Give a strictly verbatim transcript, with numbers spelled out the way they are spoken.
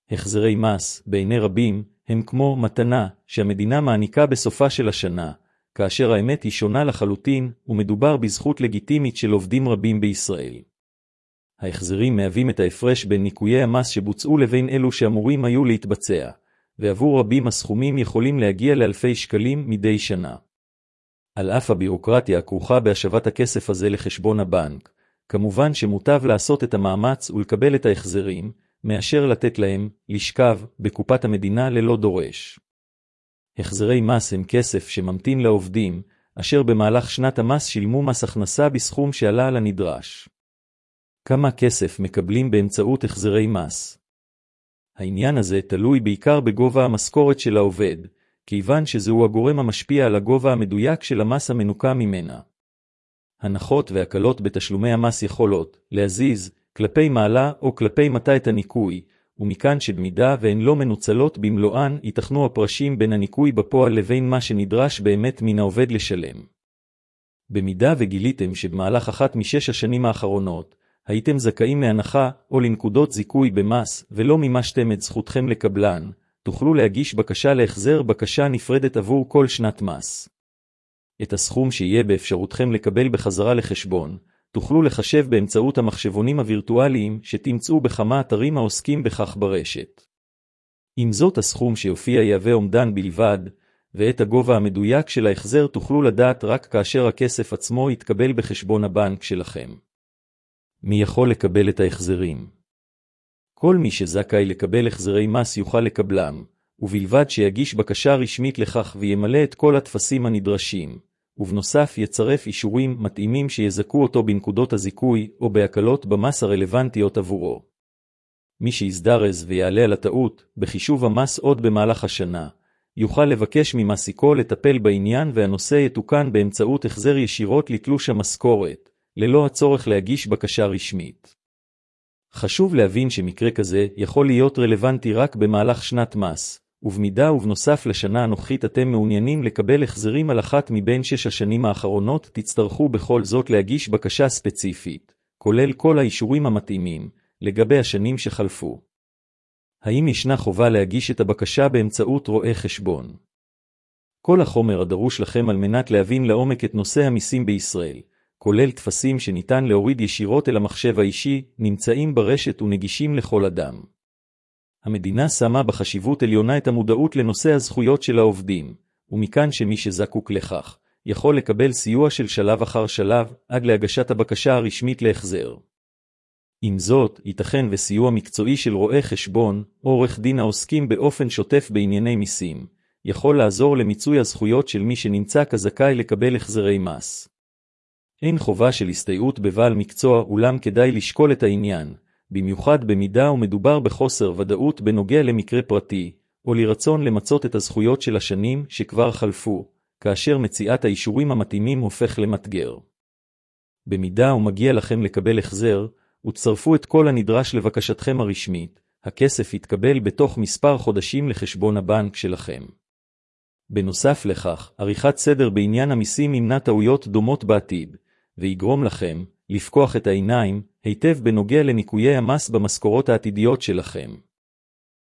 החזרי מס, בעיני רבים, הם כמו מתנה שהמדינה מעניקה בסופה של השנה, כאשר האמת היא שונה לחלוטין, ומדובר בזכות לגיטימית של עובדים רבים בישראל. ההחזרים מהווים את ההפרש בין ניכויי המס שבוצעו לבין אלו שאמורים היו להתבצע, ועבור רבים הסכומים יכולים להגיע לאלפי שקלים מדי שנה. על אף הבירוקרטיה הכרוכה בהשבת הכסף הזה לחשבון הבנק, כמובן שמוטב לעשות את המאמץ ולקבל את ההחזרים, מאשר לתת להם לשכב בקופת המדינה ללא דורש. החזרי מס הם כסף שממתין לעובדים, אשר במהלך שנת המס שילמו מס הכנסה בסכום שעלה על הנדרש. כמה כסף מקבלים באמצעות החזרי מס? העניין הזה תלוי בעיקר בגובה המשכורת של העובד, כיוון שזהו הגורם המשפיע על הגובה המדויק של המס המנוקה ממנה. הנחות והקלות בתשלומי המס יכולות להזיז כלפי מעלה או כלפי מטה את הניקוי, ומכאן שבמידה והן לא מנוצלות במלואן, ייתכנו הפרשים בין הניקוי בפועל לבין מה שנדרש באמת מן העובד לשלם. במידה וגיליתם שבמהלך אחת משש השנים האחרונות, הייתם זכאים מהנחה או לנקודות זיכוי במס, ולא מימשתם את זכותכם לקבלן, תוכלו להגיש בקשה להחזר בקשה נפרדת עבור כל שנת מס. את הסכום שיהיה באפשרותכם לקבל בחזרה לחשבון, תוכלו לחשב באמצעות המחשבונים הווירטואליים שתמצאו בכמה אתרים העוסקים בכך ברשת. עם זאת, הסכום שיופיע יהווה אומדן בלבד, ואת הגובה המדויק של ההחזר תוכלו לדעת רק כאשר הכסף עצמו יתקבל בחשבון הבנק שלכם. מי יכול לקבל את ההחזרים? כל מי שזכאי לקבל החזרי מס יוכל לקבלם, ובלבד שיגיש בקשה רשמית לכך וימלא את כל הטפסים הנדרשים, ובנוסף יצרף אישורים מתאימים שיזכו אותו בנקודות הזיכוי או בהקלות במס הרלוונטיות עבורו. מי שיזדרז ויעלה על הטעות בחישוב המס עוד במהלך השנה, יוכל לבקש ממעסיקו לטפל בעניין, והנושא יתוקן באמצעות החזר ישירות לתלוש המשכורת, ללא הצורך להגיש בקשה רשמית. חשוב להבין שמקרה כזה יכול להיות רלוונטי רק במהלך שנת מס, ובמידה ובנוסף לשנה הנוכחית אתם מעוניינים לקבל החזרים על אחת מבין שש השנים האחרונות, תצטרכו בכל זאת להגיש בקשה ספציפית, כולל כל האישורים המתאימים, לגבי השנים שחלפו. האם ישנה חובה להגיש את הבקשה באמצעות רואה חשבון? כל החומר הדרוש לכם על מנת להבין לעומק את נושא המיסים בישראל, כולל תפסים שניתן להוריד ישירות אל המחשב האישי, נמצאים ברשת ונגישים לכל אדם. המדינה שמה בחשיבות עליונה את המודעות לנושא הזכויות של העובדים, ומכאן שמי שזקוק לכך, יכול לקבל סיוע של שלב אחר שלב, עד להגשת הבקשה הרשמית להחזר. עם זאת, ייתכן וסיוע מקצועי של רואה חשבון, או עורך דין העוסקים באופן שוטף בענייני מיסים, יכול לעזור למיצוי הזכויות של מי שנמצא כזכאי לקבל החזרי מס. אין חובה של הסתייעות בבעל מקצוע, אולם כדאי לשקול את העניין, במיוחד במידה ומדובר בחוסר ודאות בנוגע למקרה פרטי, או לרצון למצות את הזכויות של השנים שכבר חלפו, כאשר מציאת האישורים המתאימים הופך למתגר. במידה ומגיע לכם לקבל החזר, וצרפו את כל הנדרש לבקשתכם הרשמית, הכסף יתקבל בתוך מספר חודשים לחשבון הבנק שלכם. בנוסף לכך, עריכת סדר בעניין המיסים ימנע טעויות דומות בעתיד, ויגרום לכם לפקוח את העיניים היטב בנוגע לניקויי המס במשכורות העתידיות שלכם.